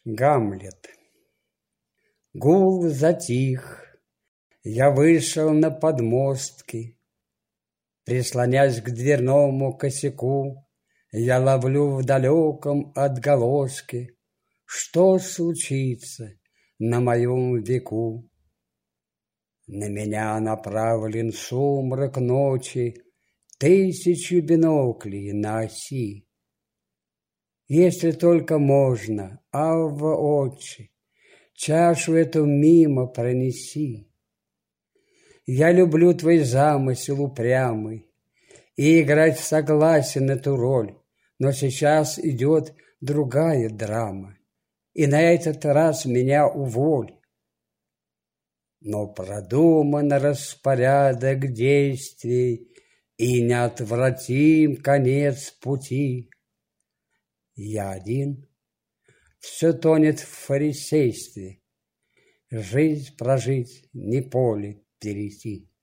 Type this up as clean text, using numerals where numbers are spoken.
Гамлет. Гул затих, я вышел на подмостки, прислонясь к дверному косяку, я ловлю в далеком отголоске, что случится на моем веку. На меня направлен сумрак ночи, тысячу биноклей на оси. Если только можно, Авва, Отче, чашу эту мимо пронеси. Я люблю твой замысел упрямый и играть согласен эту роль, но сейчас идет другая драма, и на этот раз меня уволь. Но продуман распорядок действий, и неотвратим конец пути. Я один, все тонет в фарисействе, жизнь прожить не поле перейти.